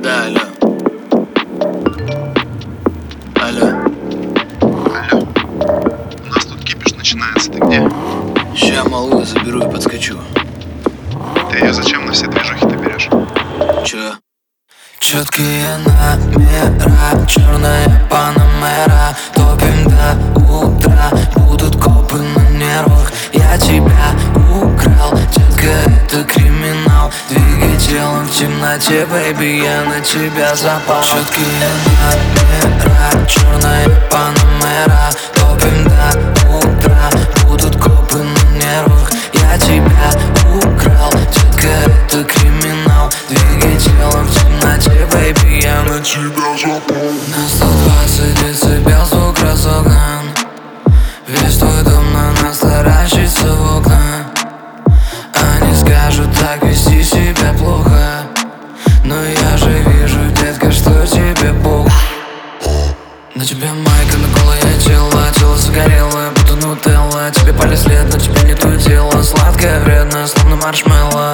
Да, алло. Алло. Алло. У нас тут кипиш начинается, ты где? Ща малую заберу и подскочу. Ты ее зачем на все движухи-то берешь? Чё? Четкие номера, черная панамера. Топим до утра, будут копы на нервах. Я тебя украл, детка, это криминал. Двигай телом в темноте, бэйби, я на тебя запал. Четкие номера, черная панамера. Топим до утра, будут копы на нервах. Я тебя украл, детка, это криминал. Двигай телом в темноте, бэйби, я на тебя запал. На 120 децибел звук разогнан. Весь твой дом на нас таращится в окна. Они скажут, так вести себя плохо, но я же вижу, детка, что тебе бог. На тебе майка, на голое тело, тело загорелое, будто нутелла. Тебе палец лет, но тебе нету тела. Сладкое, вредное, словно маршмелло.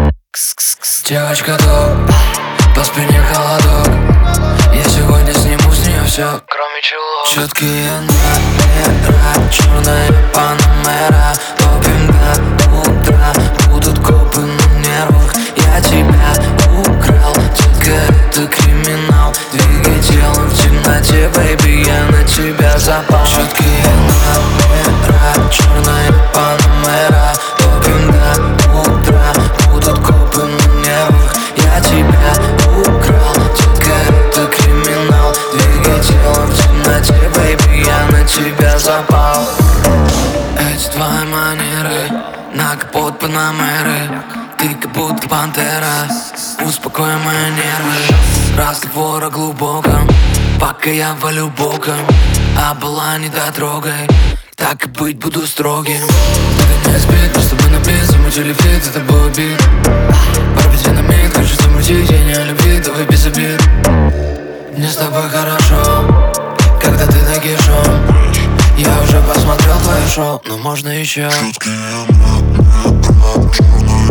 Девочка топ, по спине холодок. Я сегодня сниму с нее все, кроме чулок. Четкие номера, черная панамера. Топим до утра, будут копы на нервах. Я тебя украл, детка, это криминал. Двигай телом в темноте, бэйби, я на тебя запал. Четкие номера, черная панамера. Топим до утра, будут копы на нервах. Я тебя украл, детка, это криминал. Двигай телом в темноте, бэйби, я на тебя запал. Эти твои манеры, на капот панамеры. Ты как будто пантера, успокой мои нервы. Разговор о глубоком, пока я валю боком. А была недотрогой, так и быть буду строгим. Это не спит, просто мы напит, замутили фит, за тобой убит. Порвать динамит, хочется мутить, я не о любви, давай без обид. Мне с тобой хорошо, когда ты нагишом. Я уже посмотрел твое шоу, но можно еще. Четкие номера, черная